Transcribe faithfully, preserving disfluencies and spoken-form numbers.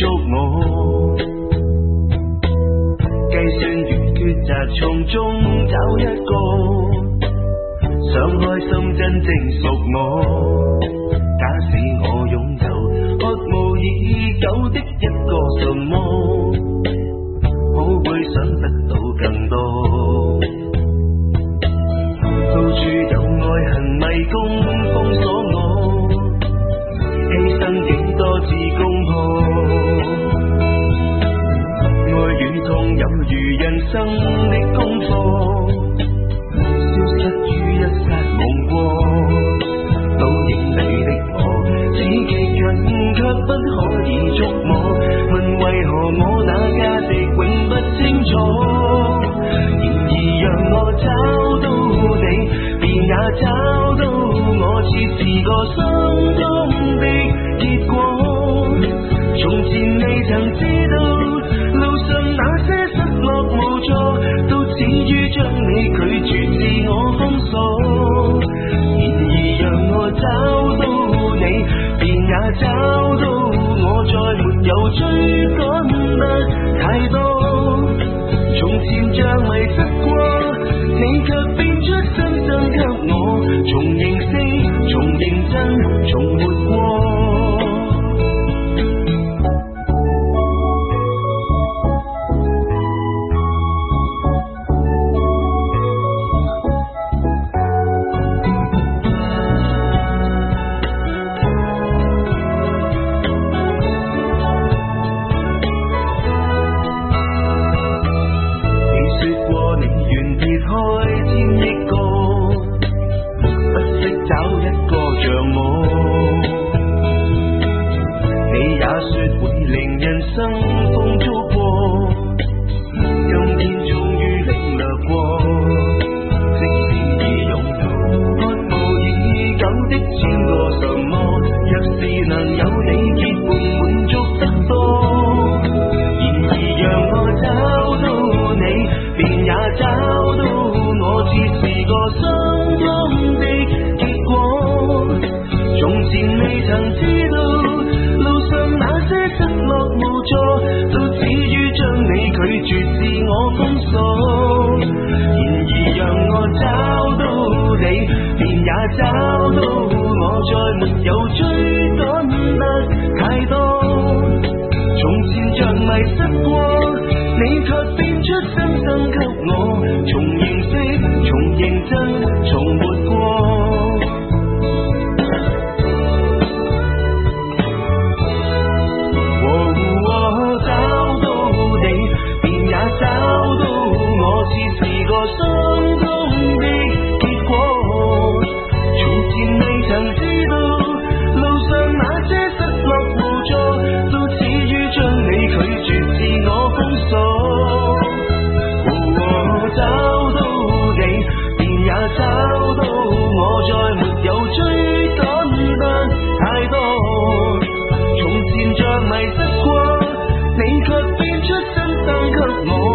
觸我，計算完抉擇，從中找一個想開心真正屬我。假使我擁有渴慕已久的一個什麼，我會想得到更多。到處有愛恨迷宮封鎖我，犧牲幾多次攻破。愛與痛有如人生的功課，消失於一剎夢過。倒影裏的我，只極近卻不可以觸摸。問為何我那價值永不清楚？然而讓我找到你，便也找到我似是個心中的結果。從前未曾知道路上那些失落無助，都始於將你拒絕自我封鎖。然而讓我找到你，便也找到我再沒有追趕得太多。從前像迷失過，你卻變出真心給我，從認識，從認真，從活過。迷失過，你卻變出真心給我。